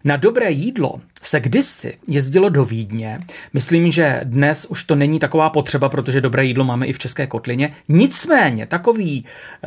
Na dobré jídlo se kdysi jezdilo do Vídně. Myslím, že dnes už to není taková potřeba, protože dobré jídlo máme i v České kotlině. Nicméně takový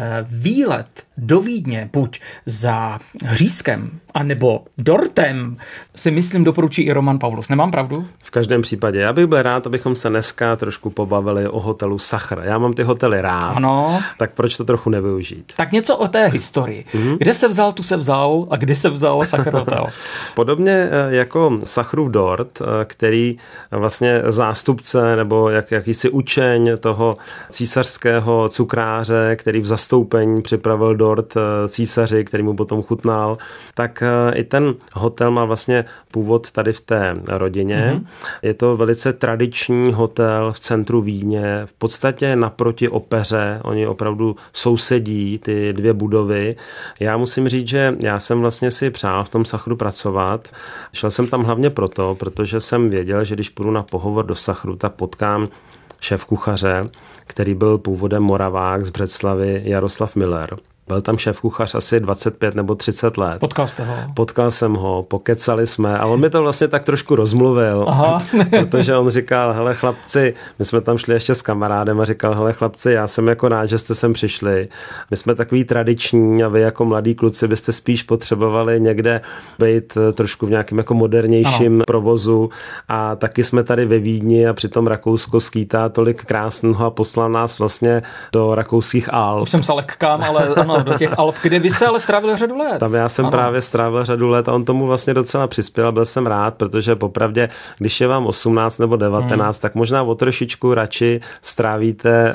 výlet do Vídně, buď za hřízkem, anebo dortem, si myslím doporučí i Roman Paulus. Nemám pravdu? V každém případě. Já bych byl rád, abychom se dneska trošku pobavili o hotelu Sachr. Já mám ty hotely rád, ano. Tak proč to trochu nevyužít? Tak něco o té historii. Kde se vzal, tu se vzal a kdy se vzal Sachr hotel? Podobně jako Sachrův dort, který vlastně zástupce nebo jakýsi učeň toho císařského cukráře, který v zastoupení připravil dort císaři, který mu potom chutnal, tak i ten hotel má vlastně původ tady v té rodině. Je to velice tradiční hotel v centru Vídně, v podstatě naproti opeře. Oni opravdu sousedí, ty dvě budovy. Já musím říct, že já jsem vlastně si přál v tom Sachru pracovat. Šel jsem tam hlavně proto, protože jsem věděl, že když půjdu na pohovor do Sachru, tak potkám šéfkuchaře, který byl původem Moravák z Břeclavy, Jaroslav Miller. Byl tam šéfkuchař asi 25 nebo 30 let. Potkal jste ho? Potkal jsem ho, pokecali jsme a on mi to vlastně tak trošku rozmluvil. Aha. Protože on říkal, hele chlapci, my jsme tam šli ještě s kamarádem a říkal, hele chlapci, já jsem jako rád, že jste sem přišli. My jsme takový tradiční a vy jako mladí kluci byste spíš potřebovali někde být trošku v nějakém jako modernějším provozu a taky jsme tady ve Vídni a přitom Rakousko skýtá tolik krásného a poslal nás vlastně do rakouských Alp. Už jsem se lekkám, ale ano, do těch Alp, kde vy jste ale strávil řadu let. Tam já jsem právě strávil řadu let a on tomu vlastně docela přispěl. Byl jsem rád, protože popravdě, když je vám 18 nebo 19, tak možná o trošičku radši strávíte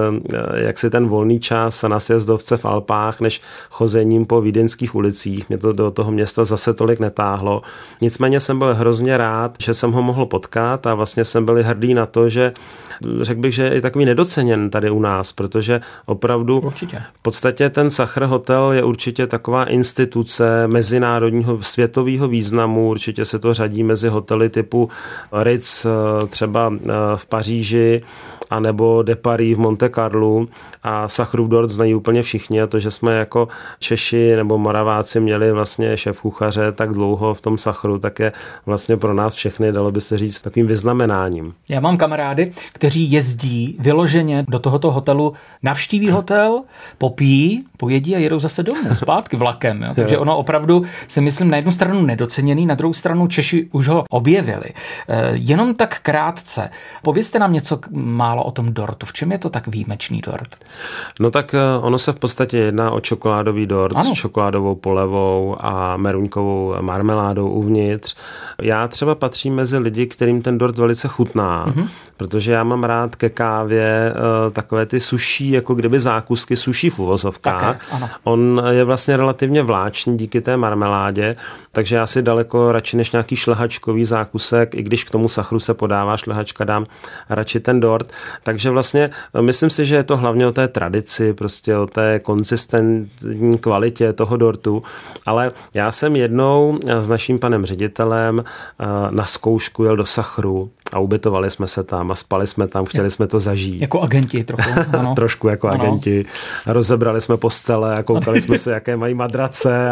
jaksi ten volný čas na sjezdovce v Alpách, než chozením po vídeňských ulicích. Mě to do toho města zase tolik netáhlo. Nicméně jsem byl hrozně rád, že jsem ho mohl potkat a vlastně jsem byl hrdý na to, že řekl bych, že je takový nedoceněn tady u nás, protože opravdu určitě. V podstatě ten Sachr hotel je určitě taková instituce mezinárodního světového významu, určitě se to řadí mezi hotely typu Ritz třeba v Paříži anebo De Paris v Monte Carlu a Sachrův dort znají úplně všichni a to, že jsme jako Češi nebo Moraváci měli vlastně šéfkuchaře tak dlouho v tom Sachru, tak je vlastně pro nás všechny, dalo by se říct, takovým vyznamenáním. Já mám kamarády, kteří jezdí vyloženě do tohoto hotelu, navštíví hotel, popíjí, pojedí a jedou zase domů, zpátky vlakem. Jo? Takže ono opravdu si myslím na jednu stranu nedoceněný, na druhou stranu Češi už ho objevili. Jenom tak krátce, povězte nám něco málo o tom dortu. V čem je to tak výjimečný dort? No tak ono se v podstatě jedná o čokoládový dort s čokoládovou polevou a meruňkovou marmeládou uvnitř. Já třeba patřím mezi lidi, kterým ten dort velice chutná, protože já mám rád ke kávě takové ty suší, jako kdyby zákusky suší v uvozovkách. On je vlastně relativně vláčný díky té marmeládě, takže já si daleko radši než nějaký šlehačkový zákusek, i když k tomu Sachru se podává šlehačka, dám radši ten dort. Takže vlastně myslím si, že je to hlavně o té tradici, prostě o té konzistentní kvalitě toho dortu, ale já jsem jednou s naším panem ředitelem na zkoušku jel do Sachru a ubytovali jsme se tam a spali jsme tam, chtěli jsme to zažít. Jako agenti trochu. Ano. Trošku jako agenti. Rozebrali jsme postele a koukali jsme se, jaké mají madrace.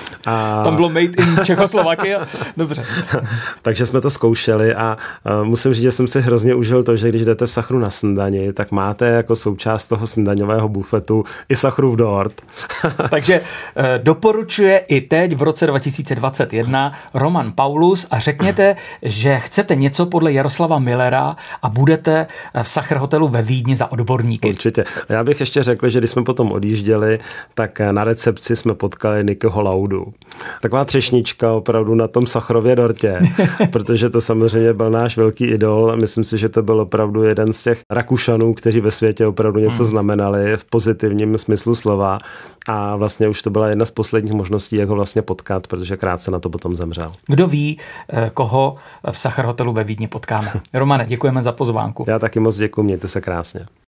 A tam bylo made in Čechoslovakia. Dobře. Takže jsme to zkoušeli a musím říct, že jsem si hrozně užil to, že když jdete v Sachru na snídani, tak máte jako součást toho snídaňového bufetu i Sachrův dort. Takže doporučuje i teď v roce 2021 Roman Paulus a řekněte, že chcete něco podle Jaroslava Millera a budete v Sachr hotelu ve Vídni za odborníky. Určitě. Já bych ještě řekl, že když jsme potom odjížděli, tak na recepci jsme potkali Nikyho Laudu. Taková třešnička opravdu na tom Sachrově dortě, protože to samozřejmě byl náš velký idol a myslím si, že to byl opravdu jeden z těch Rakušanů, kteří ve světě opravdu něco znamenali v pozitivním smyslu slova a vlastně už to byla jedna z posledních možností, jak ho vlastně potkat, protože krátce na to potom zemřel. Kdo ví, koho v Sachr hotelu ve Vídni potkáme. Romane, děkujeme za pozvánku. Já taky moc děkuji, mějte se krásně.